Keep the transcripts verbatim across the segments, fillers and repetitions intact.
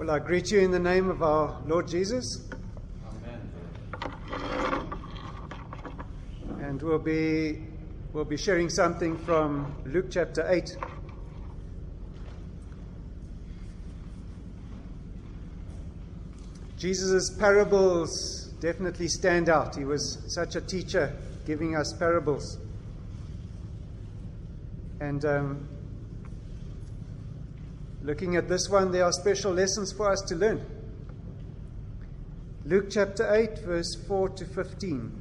Well, I greet you in the name of our Lord Jesus. Amen. And we'll be we'll be sharing something from Luke chapter eight. Jesus' parables definitely stand out. He was such a teacher, giving us parables. And um, looking at this one, there are special lessons for us to learn. Luke chapter eight, verse four to fifteen.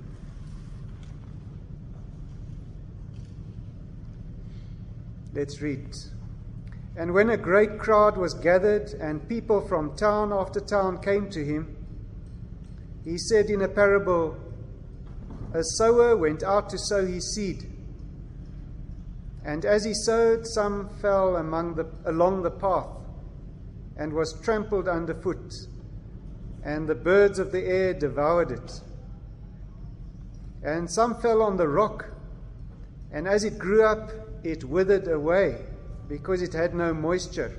Let's read. And when a great crowd was gathered, and people from town after town came to him, he said in a parable, a sower went out to sow his seed. And as he sowed, some fell among the, along the path, and was trampled underfoot, and the birds of the air devoured it. And some fell on the rock, and as it grew up, it withered away, because it had no moisture.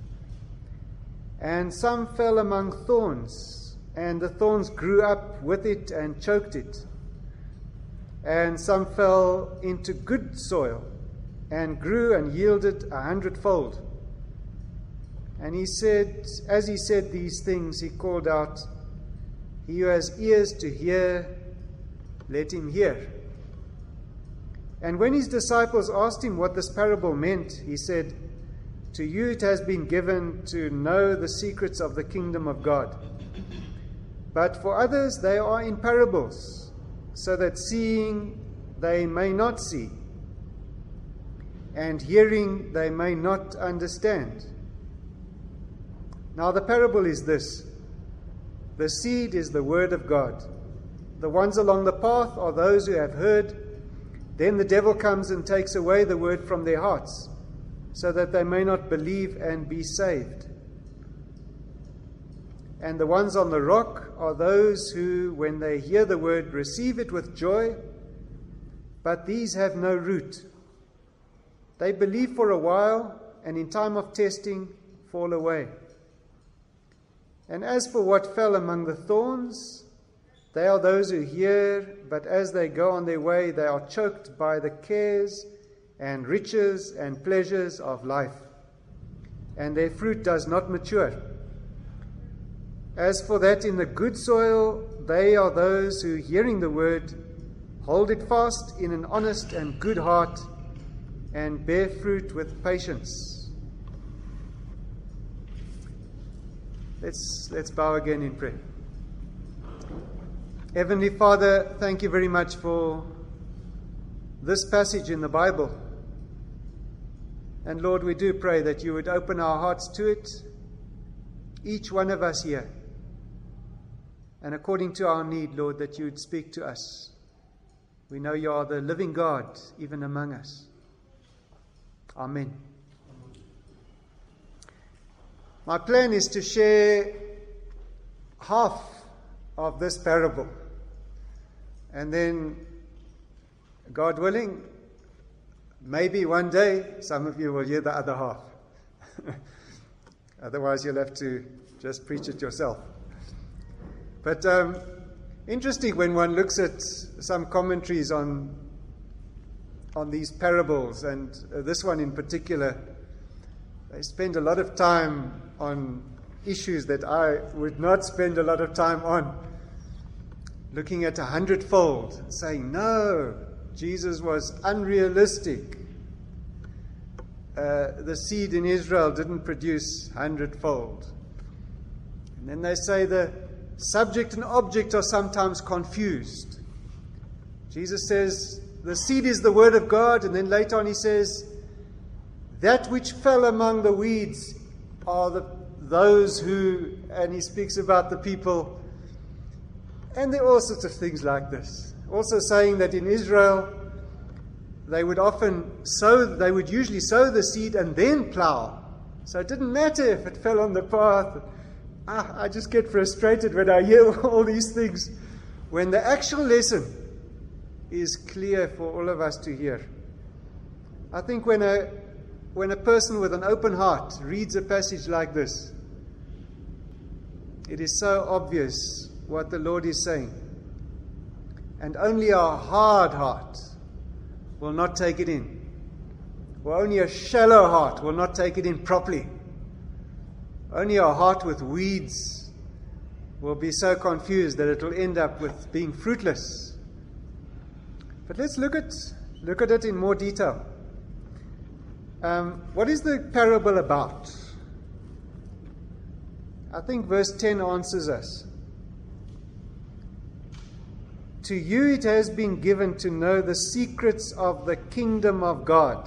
And some fell among thorns, and the thorns grew up with it and choked it. And some fell into good soil, and grew and yielded a hundredfold. And he said, as he said these things, he called out, he who has ears to hear, let him hear. And when his disciples asked him what this parable meant, he said, to you it has been given to know the secrets of the kingdom of God. But for others they are in parables, so that seeing they may not see, and hearing they may not understand. Now the parable is this. The seed is the word of God. The ones along the path are those who have heard. Then the devil comes and takes away the word from their hearts, so that they may not believe and be saved. And the ones on the rock are those who, when they hear the word, receive it with joy, but these have no root. They believe for a while, and in time of testing fall away. And as for what fell among the thorns, they are those who hear, but as they go on their way, they are choked by the cares and riches and pleasures of life, and their fruit does not mature. As for that in the good soil, they are those who, hearing the word, hold it fast in an honest and good heart, and bear fruit with patience. Let's, let's bow again in prayer. Heavenly Father, thank you very much for this passage in the Bible. And Lord, we do pray that you would open our hearts to it, each one of us here. And according to our need, Lord, that you would speak to us. We know you are the living God, even among us. Amen. My plan is to share half of this parable. And then, God willing, maybe one day some of you will hear the other half. Otherwise, you'll have to just preach it yourself. But um, interesting when one looks at some commentaries on on these parables, and uh, this one in particular, they spend a lot of time on issues that I would not spend a lot of time on. Looking at a hundredfold, saying, no, Jesus was unrealistic. Uh, the seed in Israel didn't produce hundredfold. And then they say the subject and object are sometimes confused. Jesus says, the seed is the word of God, and then later on he says, that which fell among the weeds are the, those who, and he speaks about the people. And there are all sorts of things like this. Also saying that in Israel, they would often sow, they would usually sow the seed and then plow. So it didn't matter if it fell on the path. Ah, I just get frustrated when I hear all these things. When the actual lesson is clear for all of us to hear. I think when a when a person with an open heart reads a passage like this, it is so obvious what the Lord is saying. And only a hard heart will not take it in. Or only a shallow heart will not take it in properly. Only a heart with weeds will be so confused that it will end up with being fruitless. But let's look at look at it in more detail. Um, what is the parable about? I think verse ten answers us. To you it has been given to know the secrets of the kingdom of God.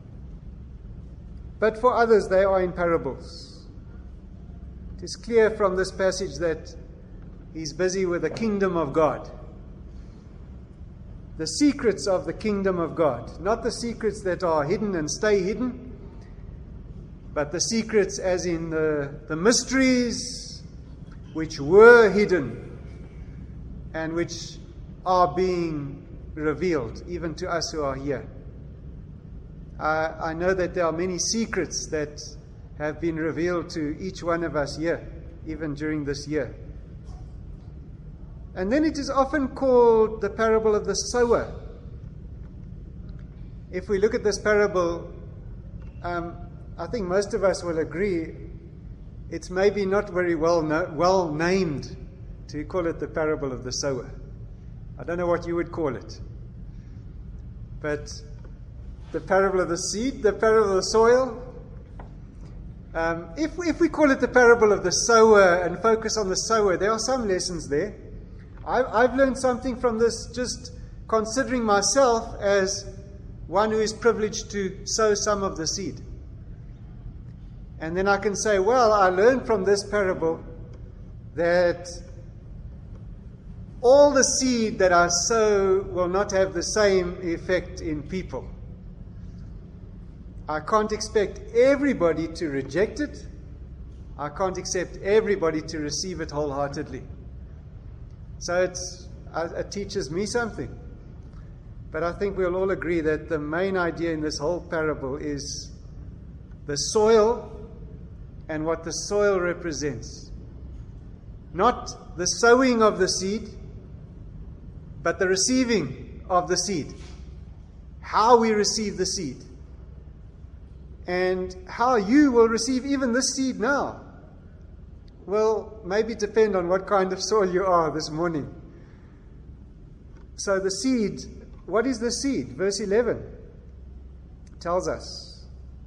But for others they are in parables. It is clear from this passage that he's busy with the kingdom of God. The secrets of the kingdom of God. Not the secrets that are hidden and stay hidden, but the secrets as in the, the mysteries which were hidden and which are being revealed even to us who are here. I, I know that there are many secrets that have been revealed to each one of us here, even during this year. And then it is often called the parable of the sower. If we look at this parable, um, I think most of us will agree it's maybe not very well no, well named to call it the parable of the sower. I don't know what you would call it. But the parable of the seed, the parable of the soil. Um, if, if we call it the parable of the sower and focus on the sower, there are some lessons there. I've, I've learned something from this, just considering myself as one who is privileged to sow some of the seed. And then I can say, well, I learned from this parable that all the seed that I sow will not have the same effect in people. I can't expect everybody to reject it. I can't expect everybody to receive it wholeheartedly. So it's, it teaches me something. But I think we'll all agree that the main idea in this whole parable is the soil and what the soil represents. Not the sowing of the seed, but the receiving of the seed. How we receive the seed. And how you will receive even this seed now will maybe depend on what kind of soil you are this morning. So the seed, what is the seed? Verse eleven tells us.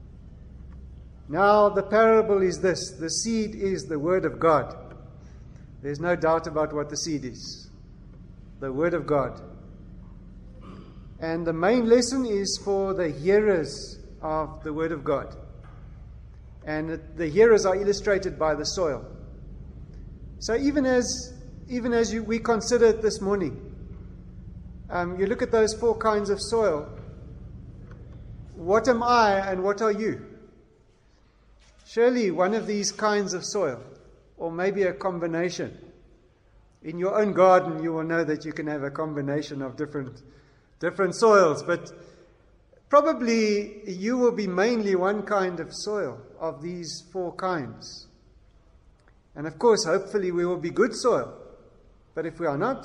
Now the parable is this. The seed is the word of God. There's no doubt about what the seed is. The word of God. And the main lesson is for the hearers of the word of God. And the hearers are illustrated by the soil. So even as even as you, we consider it this morning, um, you look at those four kinds of soil. What am I and what are you? Surely one of these kinds of soil, or maybe a combination. In your own garden, you will know that you can have a combination of different different soils, but probably you will be mainly one kind of soil of these four kinds. And of course, hopefully we will be good soil. But if we are not,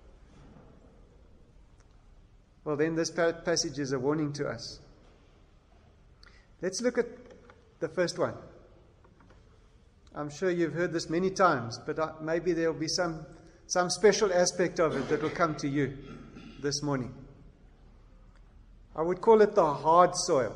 well, then this passage is a warning to us. Let's look at the first one. I'm sure you've heard this many times, but maybe there will be some, some special aspect of it that will come to you this morning. I would call it the hard soil.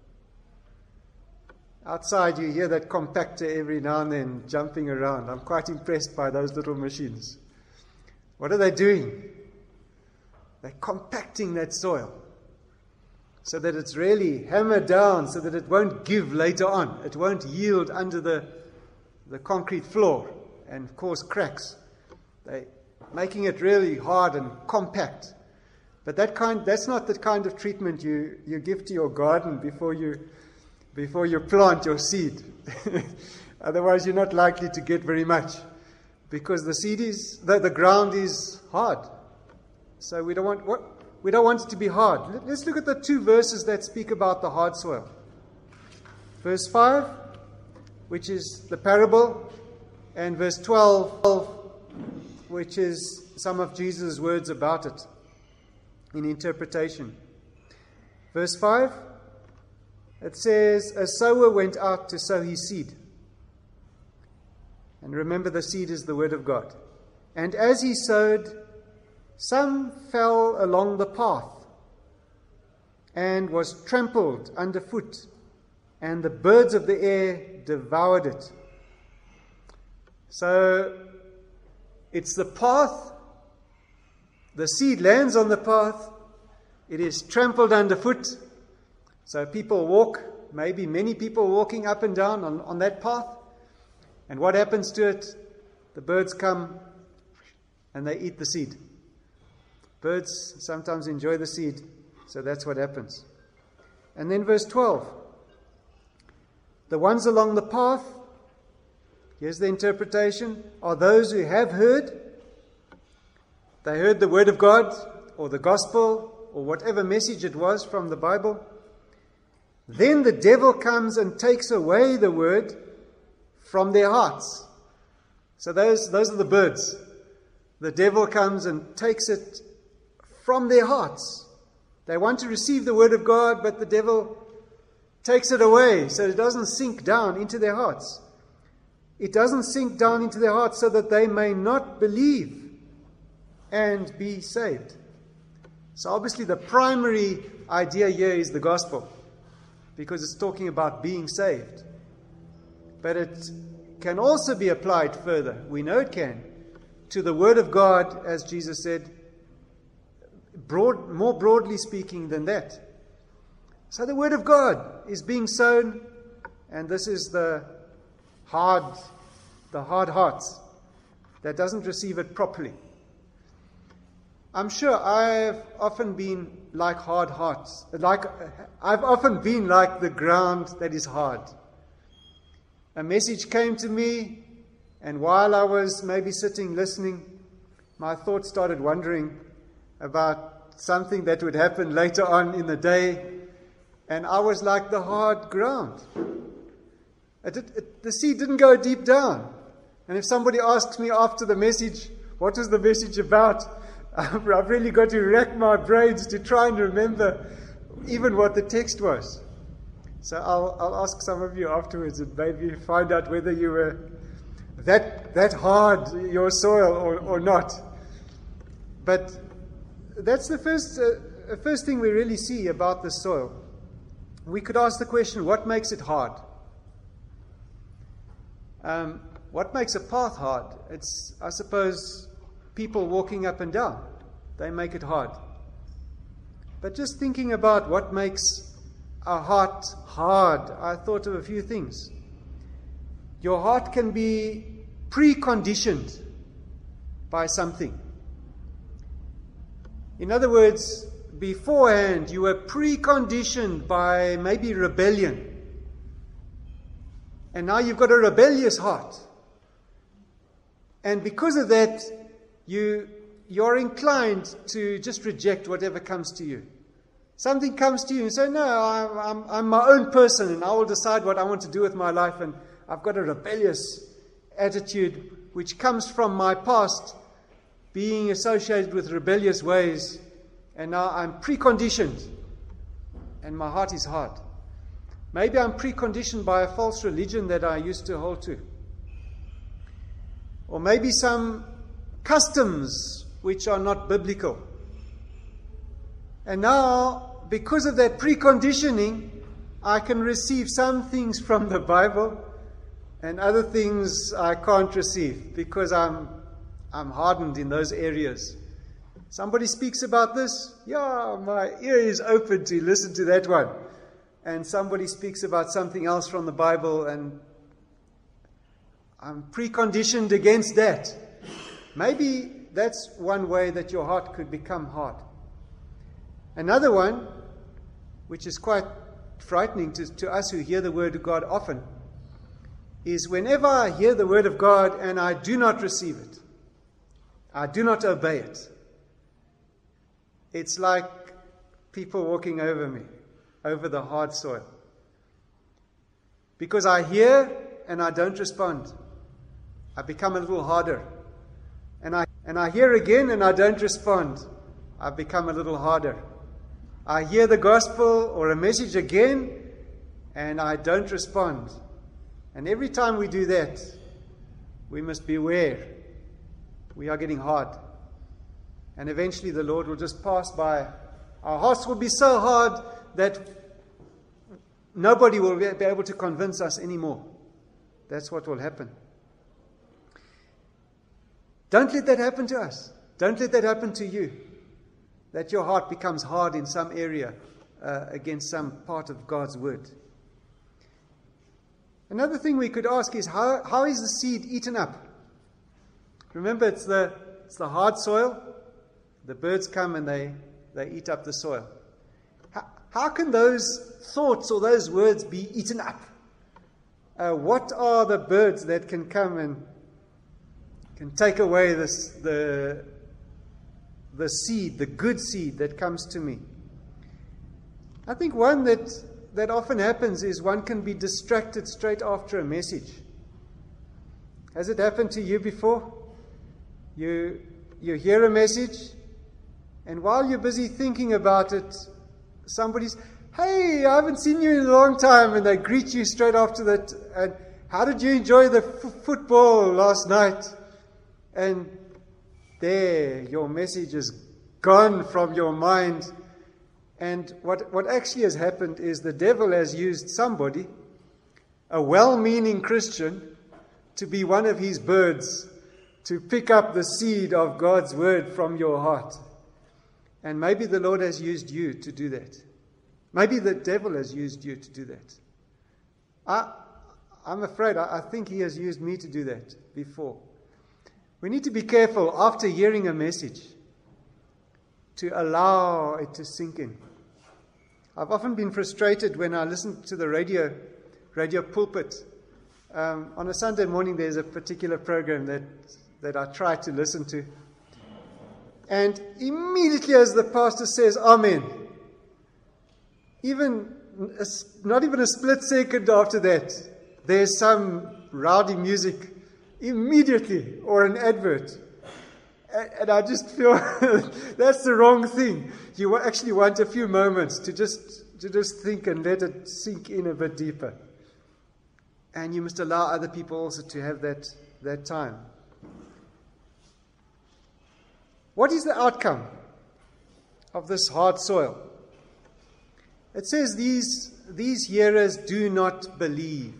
Outside you hear that compactor every now and then jumping around. I'm quite impressed by those little machines. What are they doing? They're compacting that soil so that it's really hammered down, so that it won't give later on. It won't yield under the, the concrete floor and cause cracks. They're making it really hard and compact. But that kind, that's not the kind of treatment you, you give to your garden before you, before you plant your seed. Otherwise, you're not likely to get very much. Because the seed is, the, the ground is hard. So we don't want, what, we don't want it to be hard. Let's look at the two verses that speak about the hard soil. Verse five, which is the parable, and verse twelve, which is some of Jesus' words about it in interpretation. Verse five, it says, a sower went out to sow his seed. And remember, the seed is the word of God. And as he sowed, some fell along the path and was trampled underfoot, and the birds of the air devoured it. So it's the path. The seed lands on the path. It is trampled underfoot. So people walk, maybe many people walking up and down on, on that path. And what happens to it? The birds come and they eat the seed. Birds sometimes enjoy the seed, so that's what happens. And then verse twelve. The ones along the path, here's the interpretation, are those who have heard. They heard the word of God or the gospel or whatever message it was from the Bible. Then the devil comes and takes away the word from their hearts. So those, those are the birds. The devil comes and takes it from their hearts. They want to receive the word of God, but the devil takes it away so it doesn't sink down into their hearts. It doesn't sink down into their hearts so that they may not believe and be saved. So obviously the primary idea here is the gospel, because it's talking about being saved. But it can also be applied further, we know it can, to the word of God, as Jesus said, broad, more broadly speaking than that. So the word of God is being sown, and this is the hard, the hard hearts that doesn't receive it properly. I'm sure I've often been like hard hearts, like I've often been like the ground that is hard. A message came to me, and while I was maybe sitting listening, my thoughts started wandering about something that would happen later on in the day, and I was like the hard ground. It, it, it, the seed didn't go deep down. And if somebody asks me after the message, what was the message about? I've really got to rack my brains to try and remember even what the text was. So I'll, I'll ask some of you afterwards and maybe find out whether you were that that hard, your soil, or, or not. But that's the first, uh, first thing we really see about the soil. We could ask the question, what makes it hard? Um, what makes a path hard? It's, I suppose, people walking up and down. They make it hard. But just thinking about what makes a heart hard, I thought of a few things. Your heart can be preconditioned by something. In other words, beforehand you were preconditioned by maybe rebellion. And now you've got a rebellious heart. And because of that, you, you're inclined to just reject whatever comes to you. Something comes to you and say, no, I'm, I'm, I'm my own person and I will decide what I want to do with my life. And I've got a rebellious attitude which comes from my past, being associated with rebellious ways. And now I'm preconditioned and my heart is hard. Maybe I'm preconditioned by a false religion that I used to hold to. Or maybe some customs which are not biblical. And now, because of that preconditioning, I can receive some things from the Bible and other things I can't receive because I'm I'm hardened in those areas. Somebody speaks about this, yeah, my ear is open to listen to that one. And somebody speaks about something else from the Bible and I'm preconditioned against that. Maybe that's one way that your heart could become hard. Another one, which is quite frightening to, to us who hear the word of God often, is whenever I hear the word of God and I do not receive it, I do not obey it, it's like people walking over me, over the hard soil. Because I hear and I don't respond. I become a little harder. And I, and I hear again and I don't respond. I become a little harder. I hear the gospel or a message again and I don't respond. And every time we do that, we must be aware we are getting hard. And eventually the Lord will just pass by. Our hearts will be so hard that nobody will be able to convince us anymore. That's what will happen. Don't let that happen to us. Don't let that happen to you. That your heart becomes hard in some area uh, against some part of God's word. Another thing we could ask is, how, how is the seed eaten up? Remember, it's the, it's the hard soil. The birds come and they, they eat up the soil. How, how can those thoughts or those words be eaten up? Uh, what are the birds that can come and can take away this, the, the seed, the good seed that comes to me? I think one that, that often happens is one can be distracted straight after a message. Has it happened to you before? You, you hear a message, and while you're busy thinking about it, somebody's, "Hey, I haven't seen you in a long time," and they greet you straight after that. And "How did you enjoy the f- football last night?" And there, your message is gone from your mind. And what, what actually has happened is the devil has used somebody, a well-meaning Christian, to be one of his birds, to pick up the seed of God's word from your heart. And maybe the Lord has used you to do that. Maybe the devil has used you to do that. I, I'm afraid, I, I think he has used me to do that before. We need to be careful after hearing a message to allow it to sink in. I've often been frustrated when I listen to the radio, radio pulpit. Um, on a Sunday morning, there's a particular program that, that I try to listen to. And immediately as the pastor says, "Amen," even a, not even a split second after that, there's some rowdy music immediately, or an advert. And, and I just feel that's the wrong thing. You actually want a few moments to just to just think and let it sink in a bit deeper. And you must allow other people also to have that, that time. What is the outcome of this hard soil? It says these, these hearers do not believe.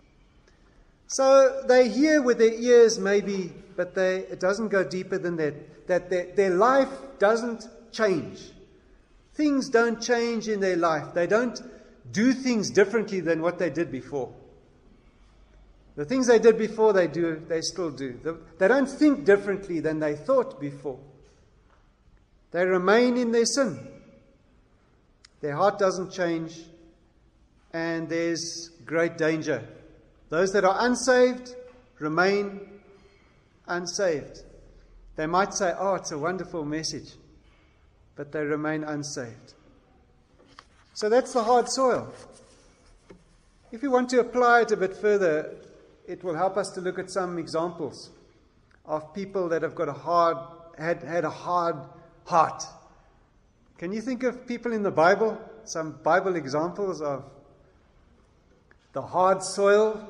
So they hear with their ears maybe, but they, it doesn't go deeper than that. That their, their life doesn't change. Things don't change in their life. They don't do things differently than what they did before. The things they did before, they do, they still do. They don't think differently than they thought before. They remain in their sin. Their heart doesn't change, and there's great danger. Those that are unsaved remain unsaved. They might say, "Oh, it's a wonderful message," but they remain unsaved. So that's the hard soil. If you want to apply it a bit further, it will help us to look at some examples of people that have got a hard, had, had a hard heart. Can you think of people in the Bible, some Bible examples of the hard soil?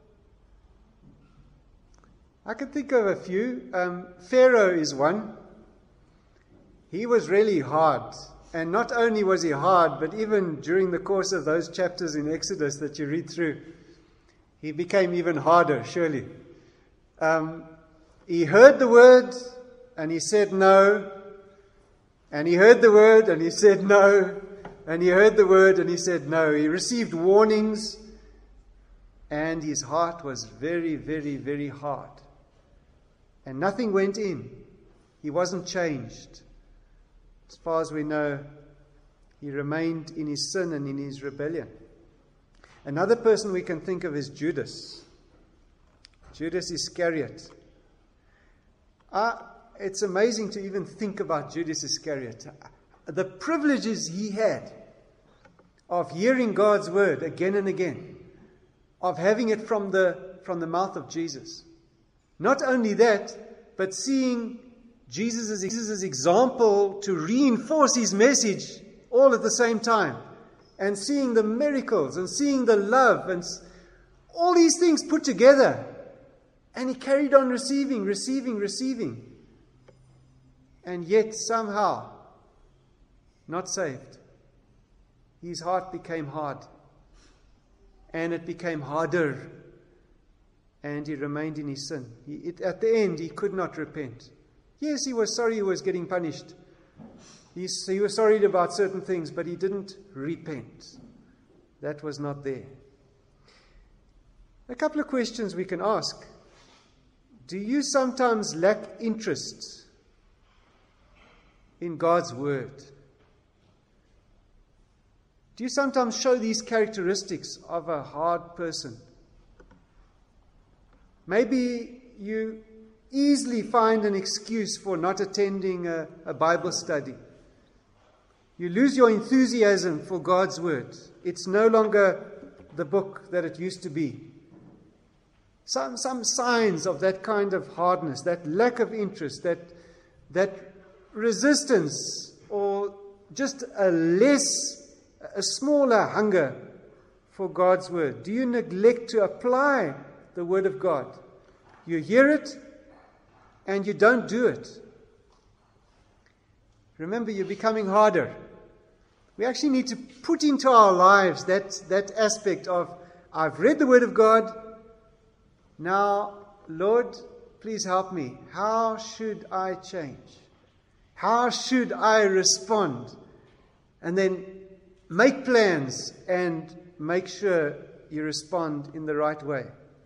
I can think of a few. Um, Pharaoh is one. He was really hard. And not only was he hard, but even during the course of those chapters in Exodus that you read through, he became even harder, surely. Um, he heard the word and he said no. And he heard the word and he said no. And he heard the word and he said no. He received warnings and his heart was very, very, very hard. And nothing went in. He wasn't changed. As far as we know, he remained in his sin and in his rebellion. Another person we can think of is Judas. Judas Iscariot. Uh, it's amazing to even think about Judas Iscariot. The privileges he had of hearing God's word again and again, of having it from the, from the mouth of Jesus. Not only that, but seeing Jesus' Jesus' example to reinforce his message all at the same time. And seeing the miracles and seeing the love and all these things put together. And he carried on receiving, receiving, receiving. And yet somehow not saved. His heart became hard. And it became harder. And he remained in his sin. He, it, at the end, he could not repent. Yes, he was sorry he was getting punished. He, he was sorry about certain things, but he didn't repent. That was not there. A couple of questions we can ask. Do you sometimes lack interest in God's Word? Do you sometimes show these characteristics of a hard person? Maybe you easily find an excuse for not attending a, a Bible study. You lose your enthusiasm for God's Word. It's no longer the book that it used to be. Some, some signs of that kind of hardness, that lack of interest, that, that resistance, or just a less, a smaller hunger for God's Word. Do you neglect to apply the Word of God? You hear it, and you don't do it. Remember, you're becoming harder. We actually need to put into our lives that, that aspect of, I've read the Word of God. Now, Lord, please help me. How should I change? How should I respond? And then make plans and make sure you respond in the right way.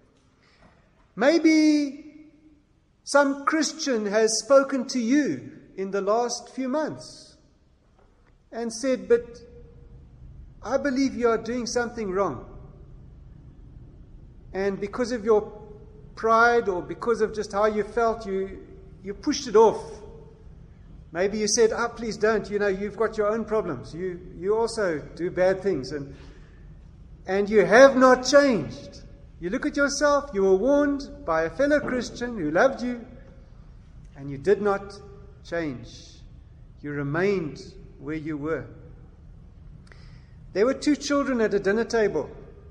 Maybe some Christian has spoken to you in the last few months and said, but I believe you are doing something wrong. And because of your pride or because of just how you felt, you, you pushed it off. Maybe you said, ah, oh, please don't. You know, you've got your own problems. You, you also do bad things. And, and you have not changed. You look at yourself, you were warned by a fellow Christian who loved you, and you did not change. You remained where you were. There were two children at a dinner table.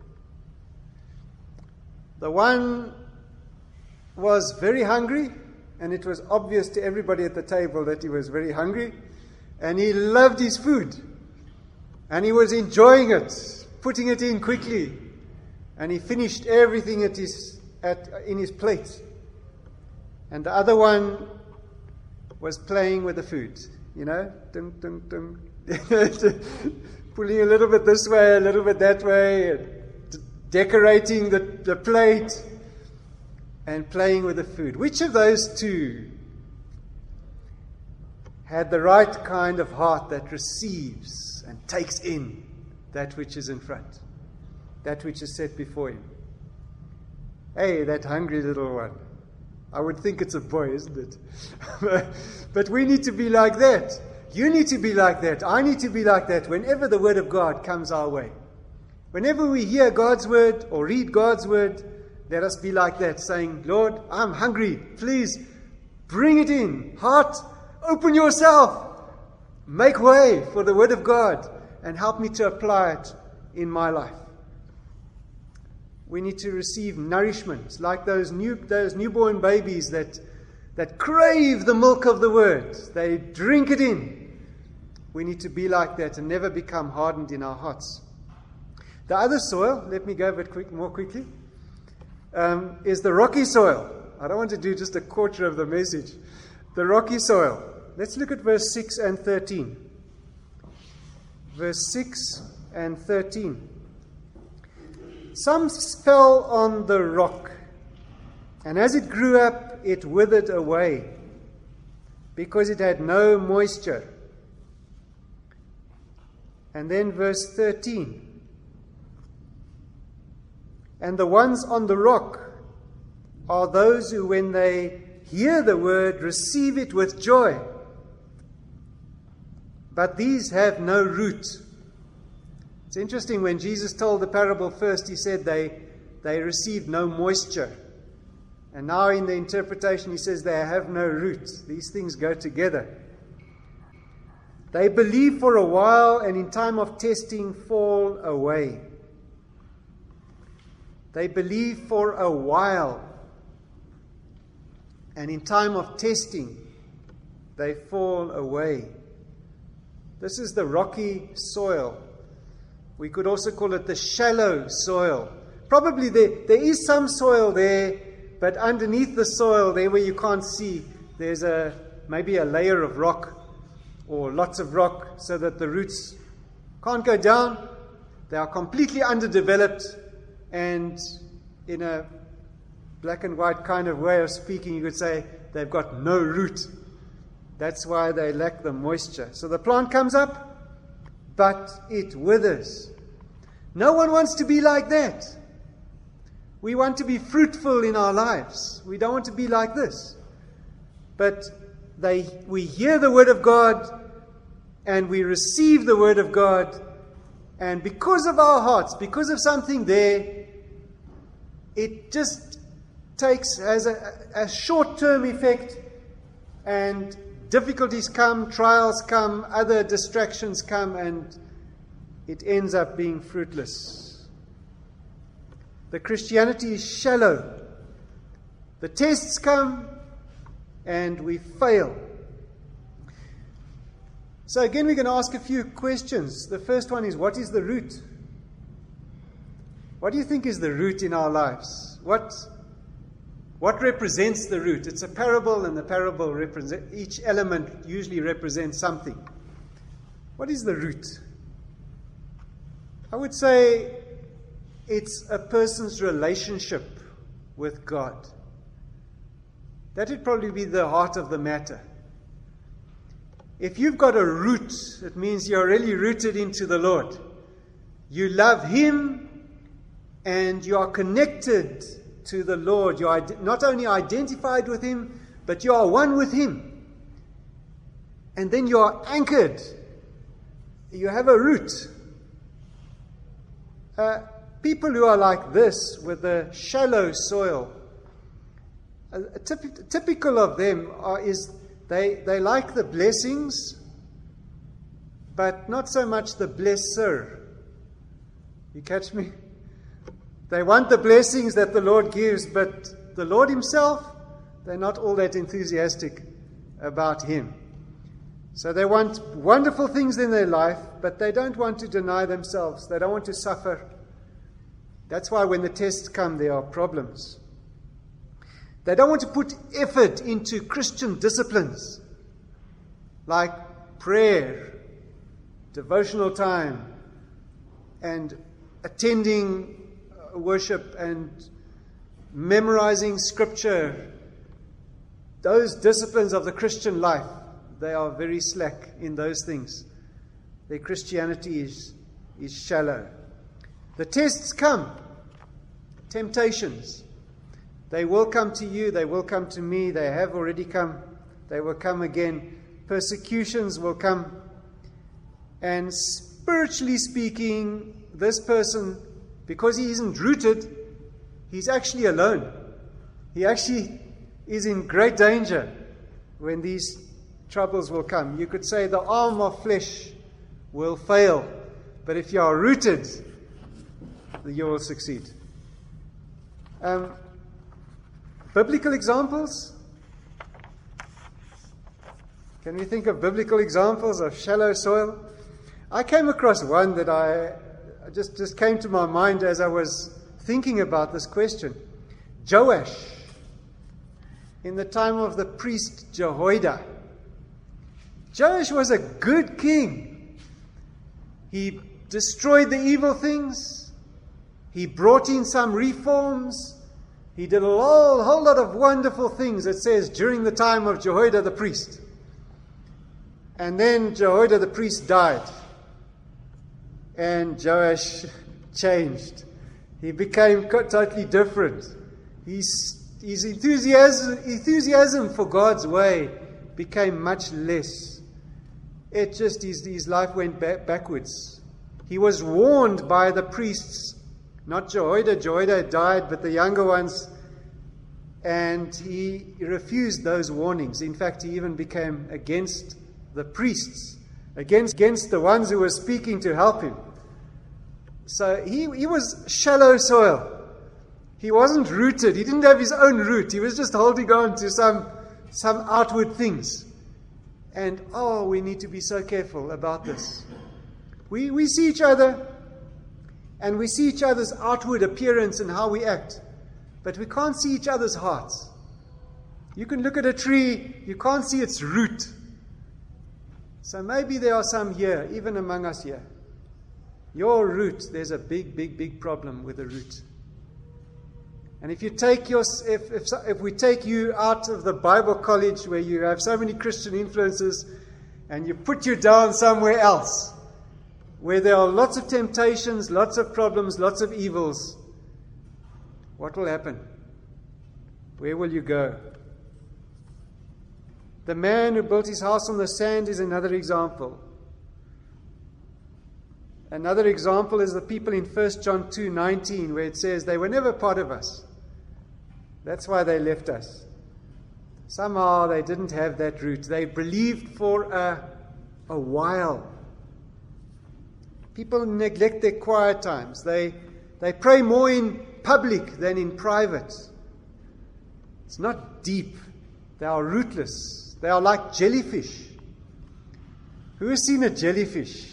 The one was very hungry, and it was obvious to everybody at the table that he was very hungry, and he loved his food, and he was enjoying it, putting it in quickly, and he finished everything at his, at, in his plate. And the other one was playing with the food, you know, dum, dum, dum. Pulling a little bit this way, a little bit that way, and d- decorating the, the plate, and playing with the food. Which of those two had the right kind of heart that receives and takes in that which is in front, that which is set before him? Hey, that hungry little one. I would think it's a boy, isn't it? But we need to be like that. You need to be like that. I need to be like that whenever the Word of God comes our way. Whenever we hear God's Word or read God's Word, let us be like that, saying, Lord, I'm hungry. Please bring it in. Heart, open yourself. Make way for the Word of God and help me to apply it in my life. We need to receive nourishment like those new those newborn babies that, that crave the milk of the Word. They drink it in. We need to be like that and never become hardened in our hearts. The other soil, let me go over it quick, more quickly, um, is the rocky soil. I don't want to do just a quarter of the message. The rocky soil. Let's look at verse six and thirteen. Verse six and thirteen. Some fell on the rock, and as it grew up, it withered away, because it had no moisture. And then verse thirteen. And the ones on the rock are those who, when they hear the word, receive it with joy. But these have no root. It's interesting, when Jesus told the parable first, he said they, they received no moisture. And now in the interpretation he says they have no root. These things go together. They believe for a while and in time of testing fall away. They believe for a while and in time of testing they fall away. This is the rocky soil. We could also call it the shallow soil. Probably there, there is some soil there, but underneath the soil, there where you can't see, there's a maybe a layer of rock or lots of rock so that the roots can't go down. They are completely underdeveloped, and in a black and white kind of way of speaking, you could say they've got no root. That's why they lack the moisture. So the plant comes up, but it withers. No one wants to be like that. We want to be fruitful in our lives. We don't want to be like this. But they, we hear the word of God and we receive the word of God, and because of our hearts, because of something there, it just takes as a, a short-term effect, and difficulties come, trials come, other distractions come, and it ends up being fruitless. The Christianity is shallow. The tests come and we fail. So again, we're going to ask a few questions. The first one is, what is the root? What do you think is the root in our lives? What, what represents the root? It's a parable, and the parable represent, each element usually represents something. What is the root? I would say it's a person's relationship with God. That would probably be the heart of the matter. If you've got a root, it means you're really rooted into the Lord. You love Him and you are connected to the Lord. You are not only identified with Him, but you are one with Him. And then you are anchored. You have a root. Uh, people who are like this, with the shallow soil, uh, typ- typical of them are, is they, they like the blessings, but not so much the blesser. You catch me? They want the blessings that the Lord gives, but the Lord Himself, they're not all that enthusiastic about Him. So they want wonderful things in their life, but they don't want to deny themselves. They don't want to suffer. That's why when the tests come, there are problems. They don't want to put effort into Christian disciplines like prayer, devotional time, and attending worship and memorizing scripture. Those disciplines of the Christian life, they are very slack in those things. Their Christianity is, is shallow. The tests come, temptations. They will come to you, they will come to me, they have already come, they will come again. Persecutions will come. And spiritually speaking, this person, because he isn't rooted, he's actually alone. He actually is in great danger when these troubles will come. You could say the arm of flesh will fail, but if you are rooted, you will succeed. Um, biblical examples? Can we think of biblical examples of shallow soil? I came across one that I just, just came to my mind as I was thinking about this question. Joash, in the time of the priest Jehoiada. Joash was a good king. He destroyed the evil things. He brought in some reforms. He did a whole, whole lot of wonderful things, it says, during the time of Jehoiada the priest. And then Jehoiada the priest died. And Joash changed. He became totally different. His, his enthusiasm, enthusiasm for God's way became much less. It just, his, his life went back, backwards. He was warned by the priests, not Jehoiada. Jehoiada had died, but the younger ones, And he refused those warnings. In fact, he even became against the priests, against, against the ones who were speaking to help him. So he, he was shallow soil. He wasn't rooted. He didn't have his own root. He was just holding on to some, some outward things. And, oh, we need to be so careful about this. We, we see each other, and we see each other's outward appearance and how we act. But we can't see each other's hearts. You can look at a tree, you can't see its root. So maybe there are some here, even among us here. Your root, there's a big, big, big problem with the root. And if you take your, if, if, if we take you out of the Bible college where you have so many Christian influences and you put you down somewhere else, where there are lots of temptations, lots of problems, lots of evils, what will happen? Where will you go? The man who built his house on the sand is another example. Another example is the people in First John two nineteen, where it says they were never part of us. That's why they left us. Somehow they didn't have that root. They believed for a, a while. People neglect their quiet times. They, they pray more in public than in private. It's not deep. They are rootless. They are like jellyfish. Who has seen a jellyfish?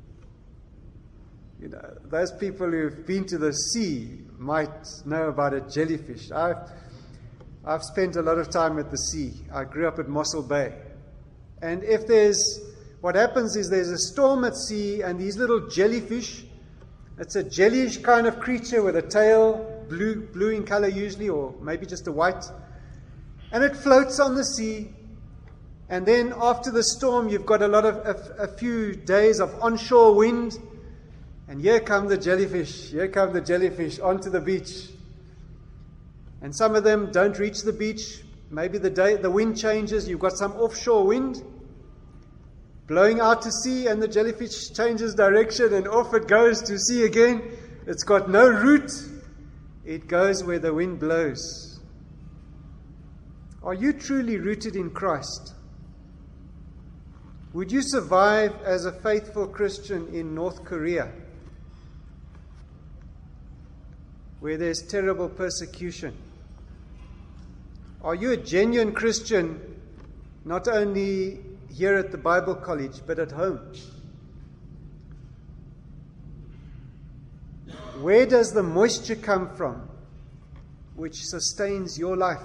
You know, those people who've been to the sea might know about a jellyfish. I've, I've spent a lot of time at the sea. I grew up at Mossel Bay. And if there's, what happens is there's a storm at sea and these little jellyfish, it's a jellyish kind of creature with a tail, blue, blue in color usually, or maybe just a white. And it floats on the sea. And then after the storm, you've got a lot of, a, a few days of onshore wind. And here come the jellyfish, here come the jellyfish onto the beach. And some of them don't reach the beach. Maybe the day the wind changes, you've got some offshore wind blowing out to sea, and the jellyfish changes direction and off it goes to sea again. It's got no root. It goes where the wind blows. Are you truly rooted in Christ? Would you survive as a faithful Christian in North Korea, where there's terrible persecution? Are you a genuine Christian, not only here at the Bible college, but at home? Where does the moisture come from which sustains your life?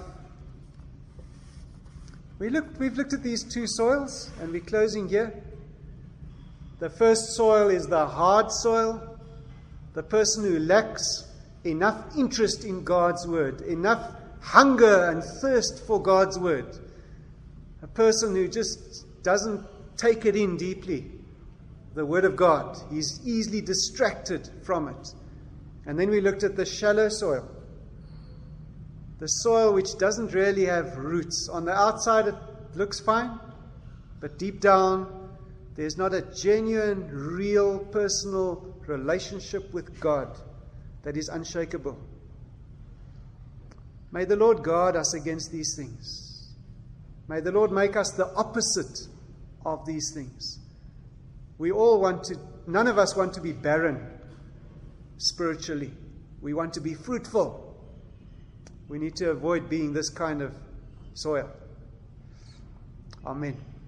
We look, we've looked at these two soils, and we're closing here. The first soil is the hard soil, the person who lacks enough interest in God's word, enough hunger and thirst for God's word. A person who just doesn't take it in deeply, the word of God. He's easily distracted from it. And then we looked at the shallow soil, the soil which doesn't really have roots. On the outside it looks fine, but deep down there's not a genuine, real, personal relationship with God that is unshakable. May the Lord guard us against these things. May the Lord make us the opposite of these things. We all want to, none of us want to be barren spiritually. We want to be fruitful. We need to avoid being this kind of soil. Amen.